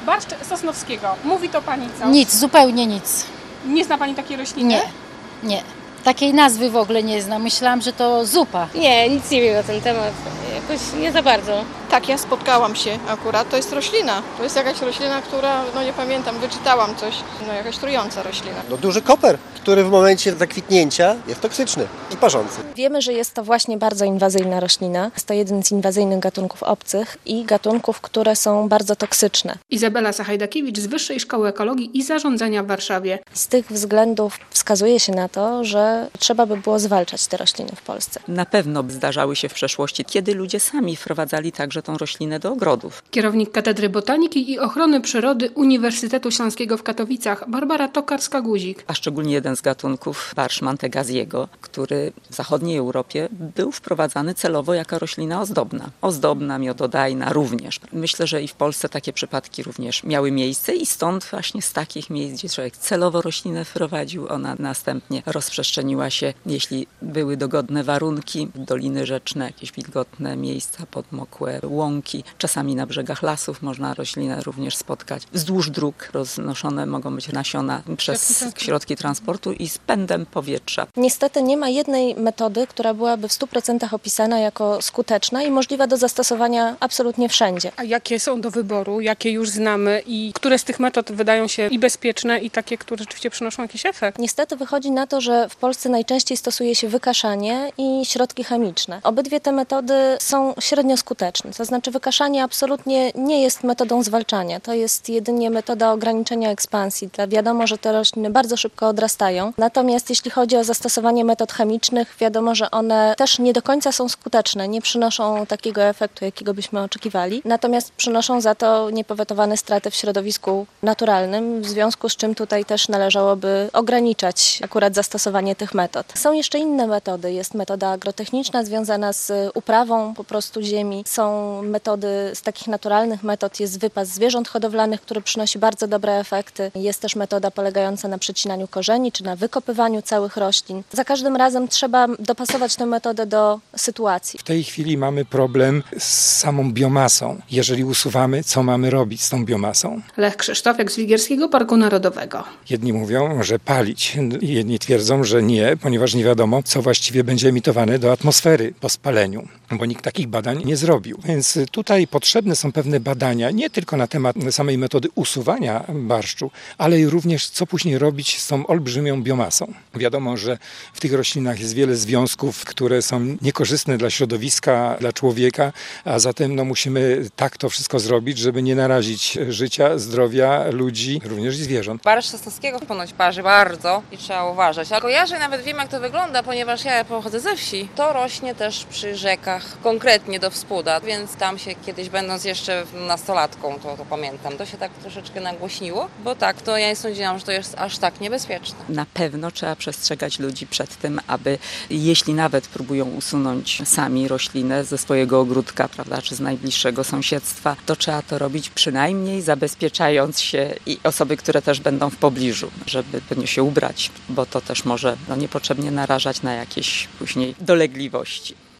Barszcz Sosnowskiego. Mówi to Pani co? Nic, zupełnie nic. Nie zna Pani takiej rośliny? Nie, nie. Takiej nazwy w ogóle nie znam. Myślałam, że to zupa. Nie, nic nie wiem na ten temat. Jakoś nie za bardzo. Tak, ja spotkałam się akurat. To jest roślina. To jest jakaś roślina, która, nie pamiętam, wyczytałam coś. Jakaś trująca roślina. Duży koper, który w momencie zakwitnięcia jest toksyczny i parzący. Wiemy, że jest to właśnie bardzo inwazyjna roślina. Jest to jeden z inwazyjnych gatunków obcych i gatunków, które są bardzo toksyczne. Izabela Sachajdakiewicz z Wyższej Szkoły Ekologii i Zarządzania w Warszawie. Z tych względów wskazuje się na to, że trzeba by było zwalczać te rośliny w Polsce. Na pewno zdarzały się w przeszłości, kiedy ludzie sami wprowadzali także tą roślinę do ogrodów. Kierownik Katedry Botaniki i Ochrony Przyrody Uniwersytetu Śląskiego w Katowicach, Barbara Tokarska-Guzik. A szczególnie jeden z gatunków, barszcz Mantegaziego, który w zachodniej Europie był wprowadzany celowo jako roślina ozdobna. Ozdobna, miododajna również. Myślę, że i w Polsce takie przypadki również miały miejsce i stąd właśnie z takich miejsc, gdzie człowiek celowo roślinę wprowadził, ona następnie rozprzestrzeniła się, jeśli były dogodne warunki, doliny rzeczne, jakieś wilgotne miejsca, podmokłe łąki. Czasami na brzegach lasów można roślinę również spotkać. Wzdłuż dróg roznoszone mogą być nasiona przez środki transportu i z pędem powietrza. Niestety nie ma jednej metody, która byłaby w 100% opisana jako skuteczna i możliwa do zastosowania absolutnie wszędzie. A jakie są do wyboru, jakie już znamy i które z tych metod wydają się i bezpieczne i takie, które rzeczywiście przynoszą jakiś efekt? Niestety wychodzi na to, że w Polsce najczęściej stosuje się wykaszanie i środki chemiczne. Obydwie te metody są średnio skuteczne. To znaczy wykaszanie absolutnie nie jest metodą zwalczania. To jest jedynie metoda ograniczenia ekspansji. Wiadomo, że te rośliny bardzo szybko odrastają. Natomiast jeśli chodzi o zastosowanie metod chemicznych, wiadomo, że one też nie do końca są skuteczne. Nie przynoszą takiego efektu, jakiego byśmy oczekiwali. Natomiast przynoszą za to niepowetowane straty w środowisku naturalnym, w związku z czym tutaj też należałoby ograniczać akurat zastosowanie tych metod. Są jeszcze inne metody. Jest metoda agrotechniczna związana z uprawą po prostu ziemi. Są metody z takich naturalnych metod, jest wypas zwierząt hodowlanych, który przynosi bardzo dobre efekty. Jest też metoda polegająca na przecinaniu korzeni, czy na wykopywaniu całych roślin. Za każdym razem trzeba dopasować tę metodę do sytuacji. W tej chwili mamy problem z samą biomasą. Jeżeli usuwamy, co mamy robić z tą biomasą? Lech Krzysztofiak z Wigierskiego Parku Narodowego. Jedni mówią, że palić, jedni twierdzą, że nie, ponieważ nie wiadomo, co właściwie będzie emitowane do atmosfery po spaleniu, bo nikt takich badań nie zrobił. Więc tutaj potrzebne są pewne badania, nie tylko na temat samej metody usuwania barszczu, ale i również co później robić z tą olbrzymią biomasą. Wiadomo, że w tych roślinach jest wiele związków, które są niekorzystne dla środowiska, dla człowieka, a zatem musimy tak to wszystko zrobić, żeby nie narazić życia, zdrowia ludzi, również i zwierząt. Barszcz Sosnowskiego ponoć parzy bardzo i trzeba uważać. A kojarzę, nawet wiem, jak to wygląda, ponieważ ja pochodzę ze wsi. To rośnie też przy rzekach, konkretnie do Wspóda, więc tam się kiedyś, będąc jeszcze nastolatką, to pamiętam, to się tak troszeczkę nagłośniło, bo tak, to ja nie sądziłam, że to jest aż tak niebezpieczne. Na pewno trzeba przestrzegać ludzi przed tym, aby jeśli nawet próbują usunąć sami roślinę ze swojego ogródka, prawda, czy z najbliższego sąsiedztwa, to trzeba to robić przynajmniej zabezpieczając się i osoby, które też będą w pobliżu, żeby pewnie się ubrać, bo to też może niepotrzebnie narażać na jakieś później dolegliwości.